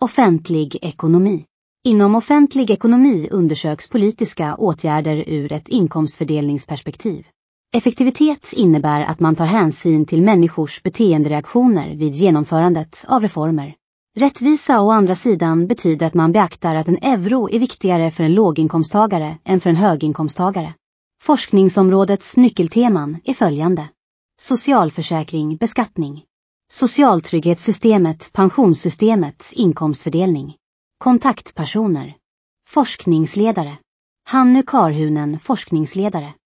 Offentlig ekonomi. Inom offentlig ekonomi undersöks politiska åtgärder ur ett inkomstfördelningsperspektiv. Effektivitet innebär att man tar hänsyn till människors beteendereaktioner vid genomförandet av reformer. Rättvisa å andra sidan betyder att man beaktar att en euro är viktigare för en låginkomsttagare än för en höginkomsttagare. Forskningsområdets nyckelteman är följande: socialförsäkring, beskattning, socialtrygghetssystemet, pensionssystemet, inkomstfördelning, kontaktpersoner, forskningsledare. Hannu Karhunen, forskningsledare.